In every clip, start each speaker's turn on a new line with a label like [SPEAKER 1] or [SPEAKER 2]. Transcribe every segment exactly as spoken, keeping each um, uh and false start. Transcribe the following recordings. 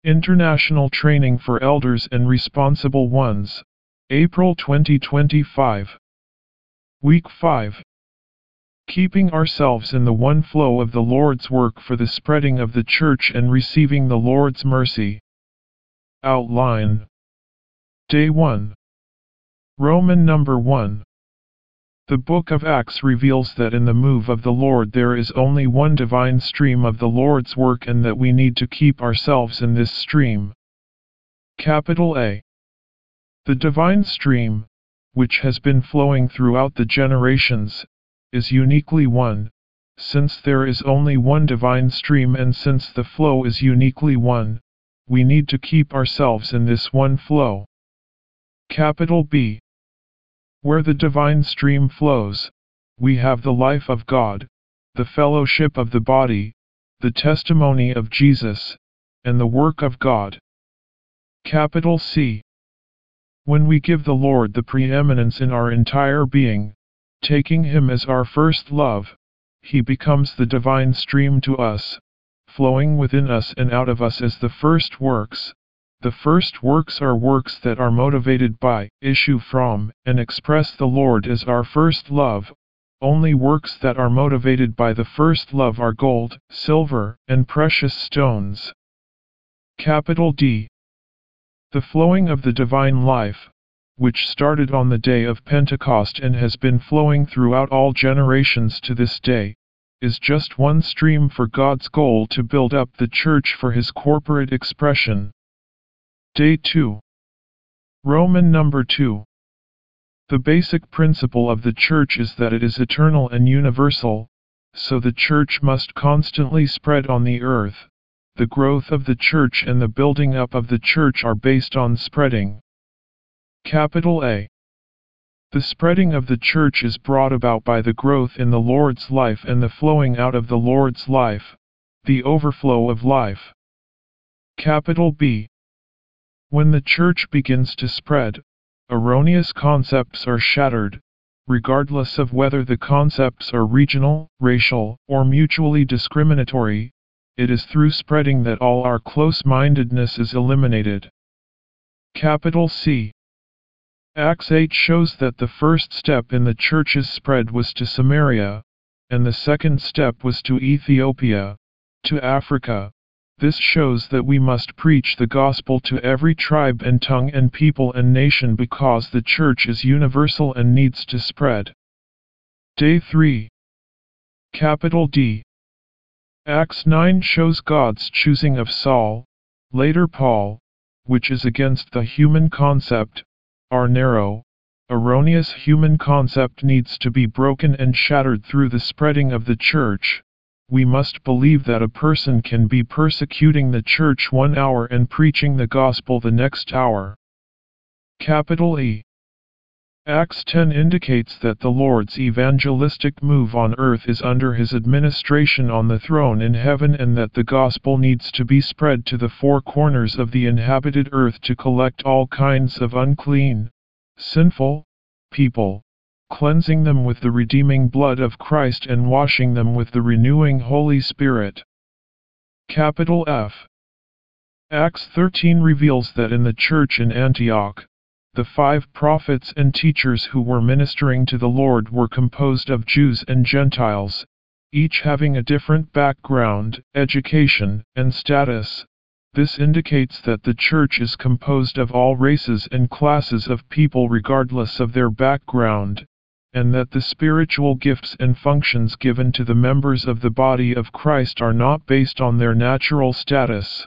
[SPEAKER 1] International Training for Elders and Responsible Ones, April twenty twenty-five. Week five. Keeping ourselves in the one flow of the Lord's work for the spreading of the Church and receiving the Lord's mercy. Outline. Day one. Roman number one. The book of Acts reveals that in the move of the Lord there is only one divine stream of the Lord's work and that we need to keep ourselves in this stream. Capital A. The divine stream, which has been flowing throughout the generations, is uniquely one, since there is only one divine stream and since the flow is uniquely one, we need to keep ourselves in this one flow. Capital B. Where the divine stream flows, we have the life of God, the fellowship of the body, the testimony of Jesus, and the work of God. Capital C. When we give the Lord the preeminence in our entire being, taking Him as our first love, He becomes the divine stream to us, flowing within us and out of us as the first works. The first works are works that are motivated by, issue from, and express the Lord as our first love. Only works that are motivated by the first love are gold, silver, and precious stones. Capital D. The flowing of the divine life, which started on the day of Pentecost and has been flowing throughout all generations to this day, is just one stream for God's goal to build up the Church for His corporate expression. Day two. Roman number two. The basic principle of the Church is that it is eternal and universal, so the Church must constantly spread on the earth. The growth of the Church and the building up of the Church are based on spreading. Capital A. The spreading of the Church is brought about by the growth in the Lord's life and the flowing out of the Lord's life, the overflow of life. Capital B. When the Church begins to spread, erroneous concepts are shattered, regardless of whether the concepts are regional, racial, or mutually discriminatory. It is through spreading that all our close-mindedness is eliminated. Capital C. Acts eight shows that the first step in the Church's spread was to Samaria, and the second step was to Ethiopia, to Africa. This shows that we must preach the gospel to every tribe and tongue and people and nation because the Church is universal and needs to spread. Day three. Capital D. Acts nine shows God's choosing of Saul, later Paul, which is against the human concept. Our narrow, erroneous human concept needs to be broken and shattered through the spreading of the Church. We must believe that a person can be persecuting the Church one hour and preaching the gospel the next hour. Capital E. Acts ten indicates that the Lord's evangelistic move on earth is under His administration on the throne in heaven and that the gospel needs to be spread to the four corners of the inhabited earth to collect all kinds of unclean, sinful people, cleansing them with the redeeming blood of Christ and washing them with the renewing Holy Spirit. Capital F. Acts thirteen reveals that in the Church in Antioch, the five prophets and teachers who were ministering to the Lord were composed of Jews and Gentiles, each having a different background, education, and status. This indicates that the Church is composed of all races and classes of people regardless of their background, and that the spiritual gifts and functions given to the members of the body of Christ are not based on their natural status.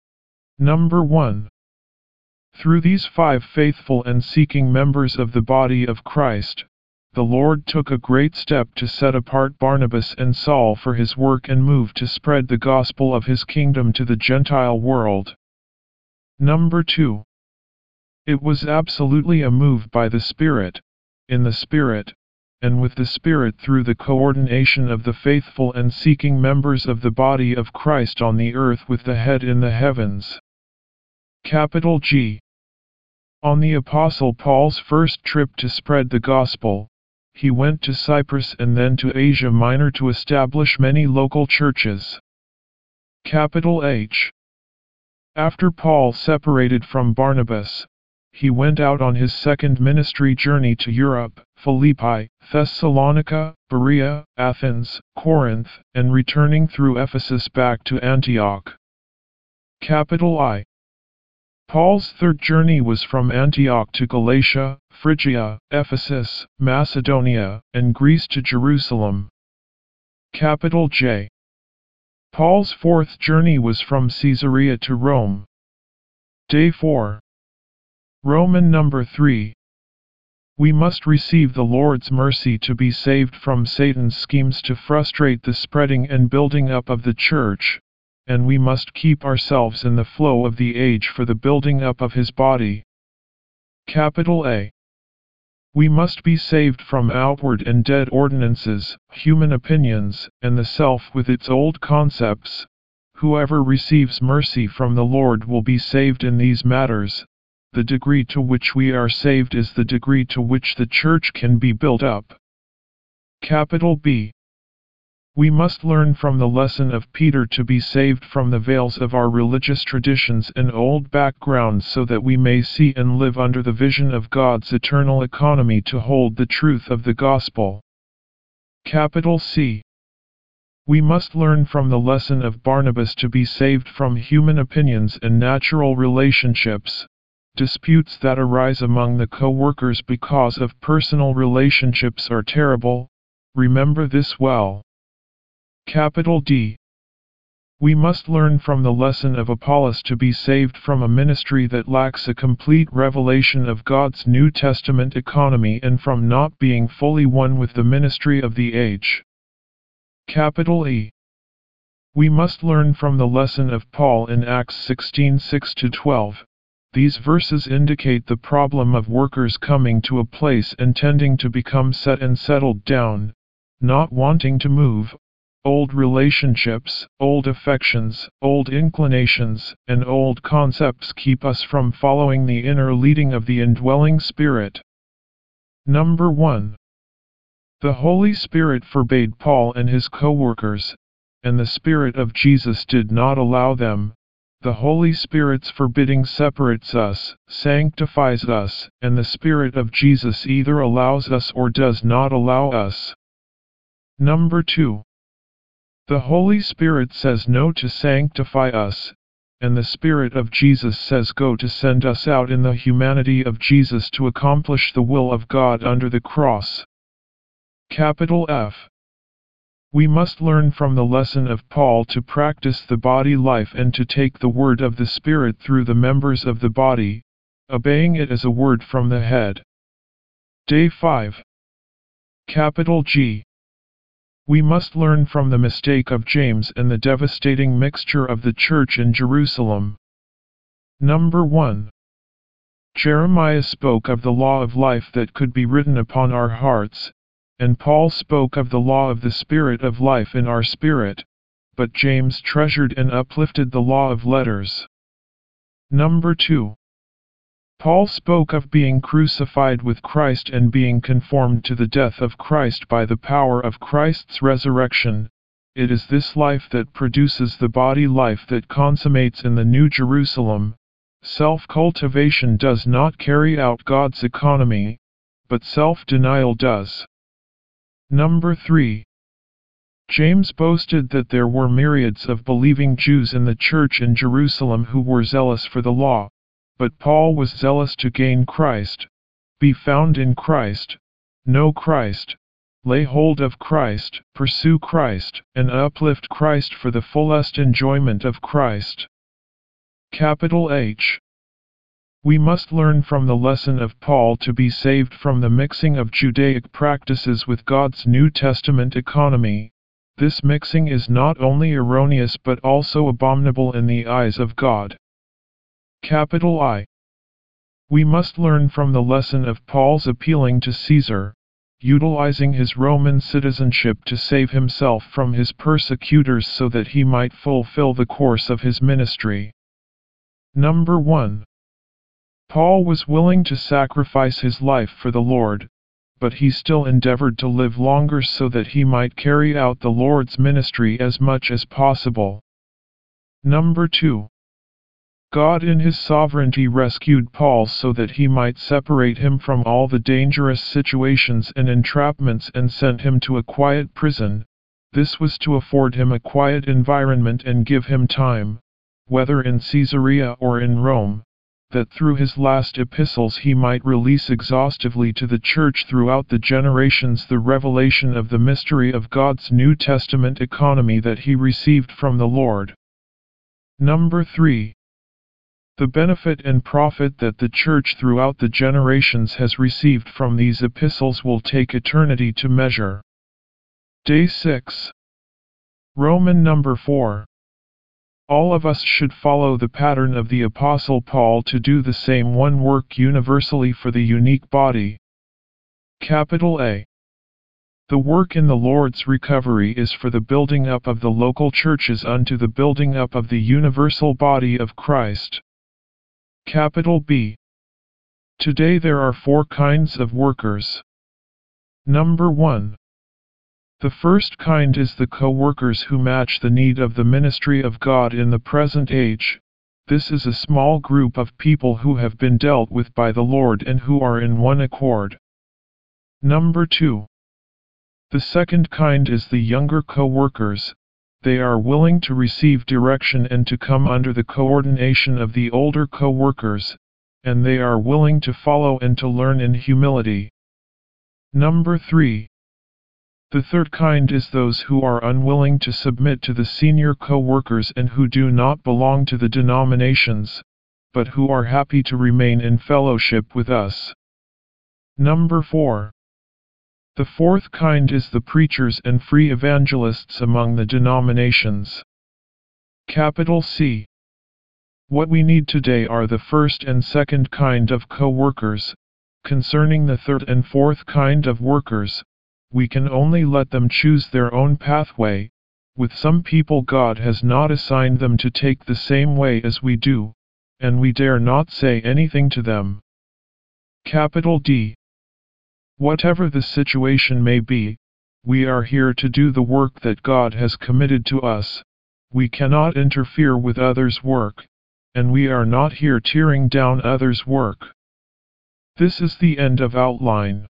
[SPEAKER 1] Number one. Through these five faithful and seeking members of the body of Christ, the Lord took a great step to set apart Barnabas and Saul for His work and move to spread the gospel of His kingdom to the Gentile world. Number two. It was absolutely a move by the Spirit, in the Spirit, and with the Spirit through the coordination of the faithful and seeking members of the body of Christ on the earth with the head in the heavens. Capital G. On the Apostle Paul's first trip to spread the gospel, he went to Cyprus and then to Asia Minor to establish many local churches. Capital H. After Paul separated from Barnabas, he went out on his second ministry journey to Europe, Philippi, Thessalonica, Berea, Athens, Corinth, and returning through Ephesus back to Antioch. Capital I. Paul's third journey was from Antioch to Galatia, Phrygia, Ephesus, Macedonia, and Greece to Jerusalem. Capital J. Paul's fourth journey was from Caesarea to Rome. Day four. Roman number three. We must receive the Lord's mercy to be saved from Satan's schemes to frustrate the spreading and building up of the church, and we must keep ourselves in the flow of the age for the building up of his body. Capital A. We must be saved from outward and dead ordinances, human opinions, and the self with its old concepts. Whoever receives mercy from the Lord will be saved in these matters. The degree to which we are saved is the degree to which the church can be built up. Capital B. We must learn from the lesson of Peter to be saved from the veils of our religious traditions and old backgrounds so that we may see and live under the vision of God's eternal economy to hold the truth of the gospel. Capital C. We must learn from the lesson of Barnabas to be saved from human opinions and natural relationships, disputes that arise among the co-workers because of personal relationships are terrible. Remember this well. Capital D. We must learn from the lesson of Apollos to be saved from a ministry that lacks a complete revelation of God's New Testament economy and from not being fully one with the ministry of the age. Capital E. We must learn from the lesson of Paul in Acts sixteen six to twelve. These verses indicate the problem of workers coming to a place and tending to become set and settled down, not wanting to move. Old relationships, old affections, old inclinations, and old concepts keep us from following the inner leading of the indwelling Spirit. Number one. The Holy Spirit forbade Paul and his co-workers, and the Spirit of Jesus did not allow them. The Holy Spirit's forbidding separates us, sanctifies us, and the Spirit of Jesus either allows us or does not allow us. Number two. The Holy Spirit says no to sanctify us, and the Spirit of Jesus says go to send us out in the humanity of Jesus to accomplish the will of God under the cross. Capital F. We must learn from the lesson of Paul to practice the body life and to take the word of the Spirit through the members of the body, obeying it as a word from the head. Day five. Capital G. We must learn from the mistake of James and the devastating mixture of the church in Jerusalem. Number one. Jeremiah spoke of the law of life that could be written upon our hearts, and Paul spoke of the law of the Spirit of life in our spirit, but James treasured and uplifted the law of letters. Number two. Paul spoke of being crucified with Christ and being conformed to the death of Christ by the power of Christ's resurrection. It is this life that produces the body life that consummates in the New Jerusalem. Self-cultivation does not carry out God's economy, but self-denial does. Number three. James boasted that there were myriads of believing Jews in the church in Jerusalem who were zealous for the law. But Paul was zealous to gain Christ, be found in Christ, know Christ, lay hold of Christ, pursue Christ, and uplift Christ for the fullest enjoyment of Christ. Capital H. We must learn from the lesson of Paul to be saved from the mixing of Judaic practices with God's New Testament economy. This mixing is not only erroneous but also abominable in the eyes of God. Capital I. We must learn from the lesson of Paul's appealing to Caesar, utilizing his Roman citizenship to save himself from his persecutors so that he might fulfill the course of his ministry. Number one. Paul was willing to sacrifice his life for the Lord, but he still endeavored to live longer so that he might carry out the Lord's ministry as much as possible. Number two. God in his sovereignty rescued Paul so that he might separate him from all the dangerous situations and entrapments and sent him to a quiet prison. This was to afford him a quiet environment and give him time, whether in Caesarea or in Rome, that through his last epistles he might release exhaustively to the church throughout the generations the revelation of the mystery of God's New Testament economy that he received from the Lord. Number three. The benefit and profit that the church throughout the generations has received from these epistles will take eternity to measure. Day six. Roman number four. All of us should follow the pattern of the Apostle Paul to do the same one work universally for the unique body. Capital A. The work in the Lord's recovery is for the building up of the local churches unto the building up of the universal body of Christ. Capital B. Today there are four kinds of workers. Number one. The first kind is the co-workers who match the need of the ministry of God in the present age. This is a small group of people who have been dealt with by the Lord and who are in one accord. Number two. The second kind is the younger co-workers. They are willing to receive direction and to come under the coordination of the older co-workers, and they are willing to follow and to learn in humility. Number three. The third kind is those who are unwilling to submit to the senior co-workers and who do not belong to the denominations, but who are happy to remain in fellowship with us. Number four. The fourth kind is the preachers and free evangelists among the denominations. Capital C. What we need today are the first and second kind of co-workers. Concerning the third and fourth kind of workers, we can only let them choose their own pathway. With some people God has not assigned them to take the same way as we do, and we dare not say anything to them. Capital D. Whatever the situation may be, we are here to do the work that God has committed to us. We cannot interfere with others' work, and we are not here tearing down others' work. This is the end of outline.